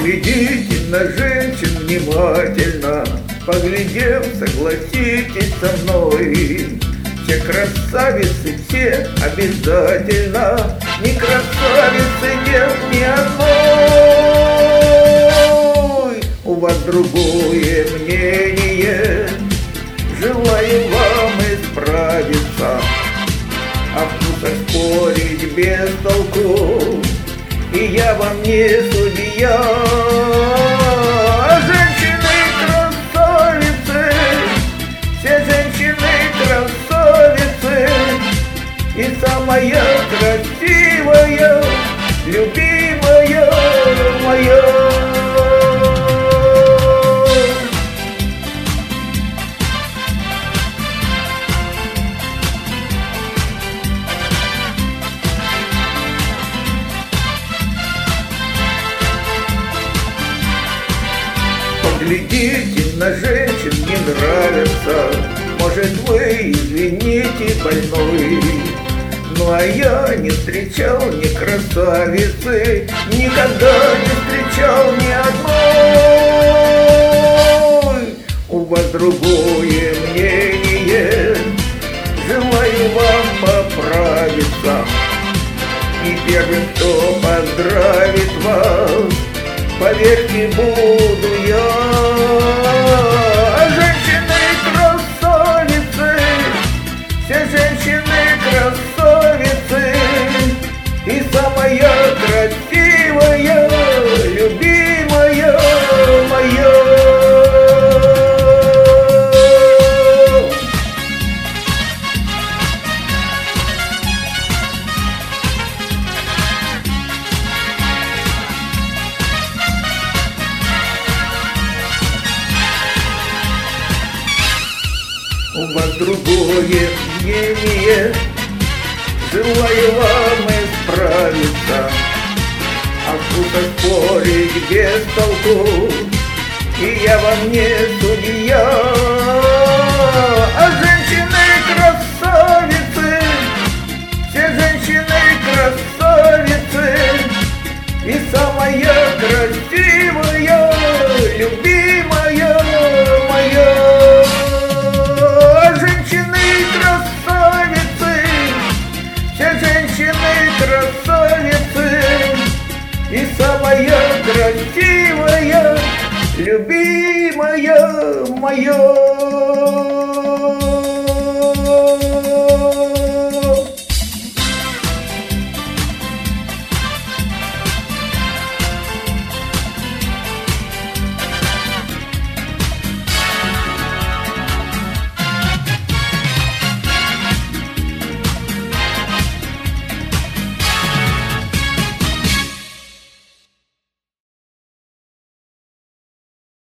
Поглядите на женщин внимательно, поглядев, согласитесь со мной. Все красавицы, все обязательно, ни красавицы нет ни одной. У вас другое мнение, желаю вам исправиться, о вкусах спорить без толку, и я вам не судья. Женщины красавицы, все женщины красавицы, и самая красивая, любимая моя. Глядите на женщин, не нравится, может вы, извините, больной. Ну а я не встречал ни красавицы, никогда не встречал ни одной. У вас другое мнение, желаю вам поправиться, и первым, кто поздравит вас, поверьте, буду я. Женщины красавицы, все женщины красавицы, и самая красивая, любимая моя. У вас другое мнение, желаю вам исправиться, о вкусах спорить без толку, и я вам не судья. А женщины красавицы, все женщины красавицы, и самая красивая, любимая моя. Красавицы, и самая красивая, любимая моя.